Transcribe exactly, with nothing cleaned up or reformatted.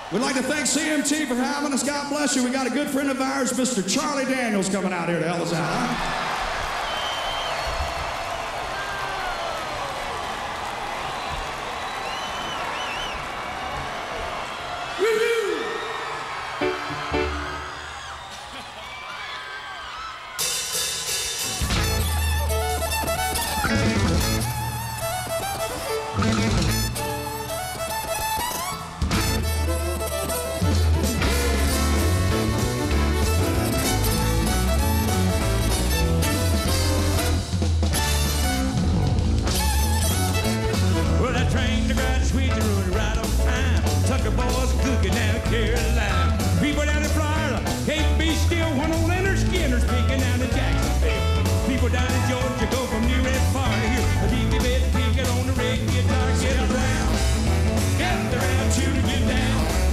We'd like to thank C M T for having us. God bless you. We got a good friend of ours, Mister Charlie Daniels, coming out here to help us out. Huh? Boys cooking out Carolina.